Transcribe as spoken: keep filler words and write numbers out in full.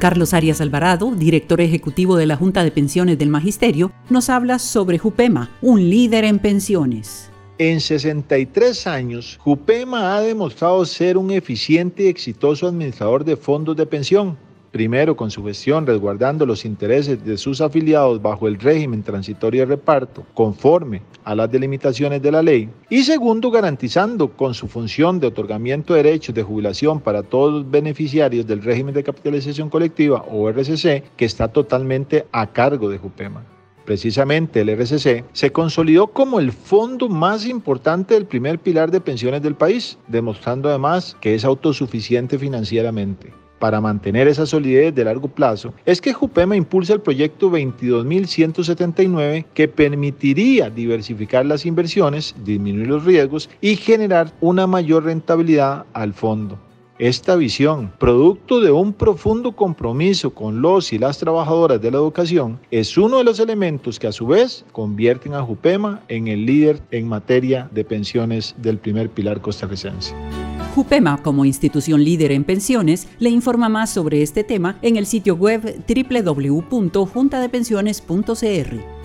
Carlos Arias Alvarado, director ejecutivo de la Junta de Pensiones del Magisterio, nos habla sobre Jupema, un líder en pensiones. En sesenta y tres años, Jupema ha demostrado ser un eficiente y exitoso administrador de fondos de pensión. Primero, con su gestión resguardando los intereses de sus afiliados bajo el régimen transitorio de reparto, conforme a las delimitaciones de la ley. Y segundo, garantizando con su función de otorgamiento de derechos de jubilación para todos los beneficiarios del régimen de capitalización colectiva o R C C, que está totalmente a cargo de Jupema. Precisamente el R C C se consolidó como el fondo más importante del primer pilar de pensiones del país, demostrando además que es autosuficiente financieramente. Para mantener esa solidez de largo plazo, es que Jupema impulsa el proyecto veintidós mil ciento setenta y nueve que permitiría diversificar las inversiones, disminuir los riesgos y generar una mayor rentabilidad al fondo. Esta visión, producto de un profundo compromiso con los y las trabajadoras de la educación, es uno de los elementos que a su vez convierten a Jupema en el líder en materia de pensiones del primer pilar costarricense. Jupema, como institución líder en pensiones, le informa más sobre este tema en el sitio web doble u doble u doble u punto junta de pensiones punto c r.